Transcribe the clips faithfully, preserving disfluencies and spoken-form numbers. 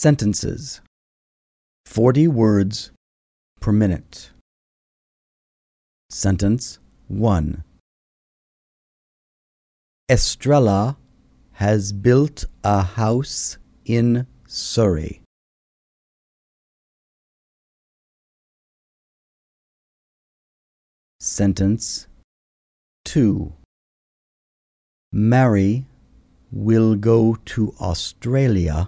sentences. forty words per minute. Sentence one. Estrella has built a house in Surrey. Sentence two. Mary will go to Australia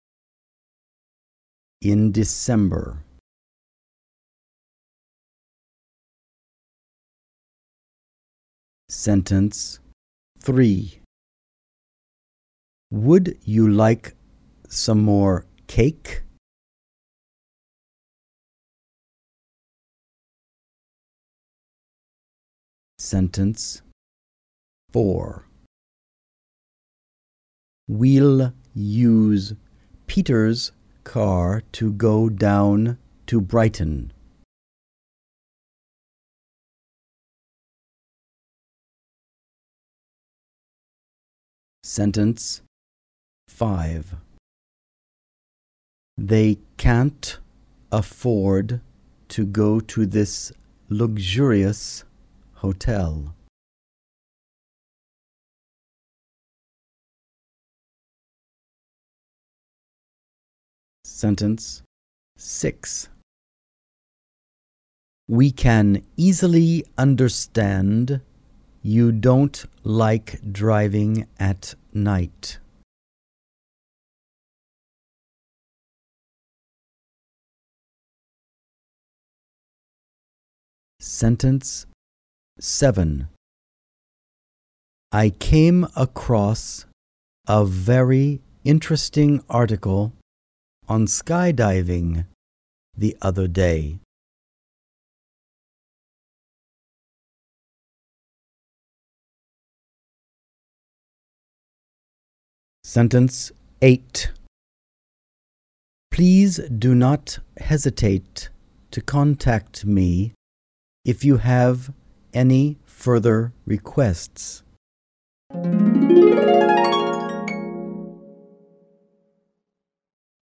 in December. Sentence three. Would you like some more cake? Sentence four. We'll use Peter's car to go down to Brighton. Sentence five. They can't afford to go to this luxurious hotel. Sentence six. We can easily understand you don't like driving at night. Sentence seven. I came across a very interesting article on skydiving the other day. Sentence eight. Please do not hesitate to contact me if you have any further requests.